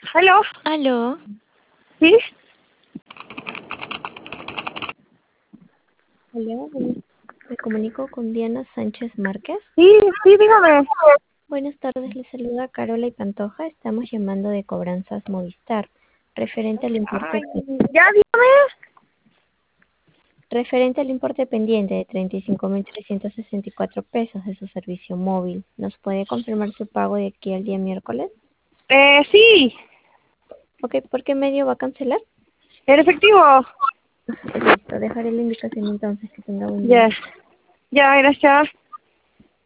¿Aló? Aló, ¿Sí? aló, me comunico con Diana Sánchez Márquez. Sí, dígame. Buenas tardes, les saluda Carola y Pantoja. Estamos llamando de Cobranzas Movistar, referente al importe, Ay, ya dígame. referente al importe pendiente de 35.364 pesos de su servicio móvil. ¿Nos puede confirmar su pago de aquí al día miércoles? Sí, Ok, ¿por qué medio va a cancelar? en efectivo. Listo, dejaré la indicación entonces, que tenga buen día. Ya, ya, gracias.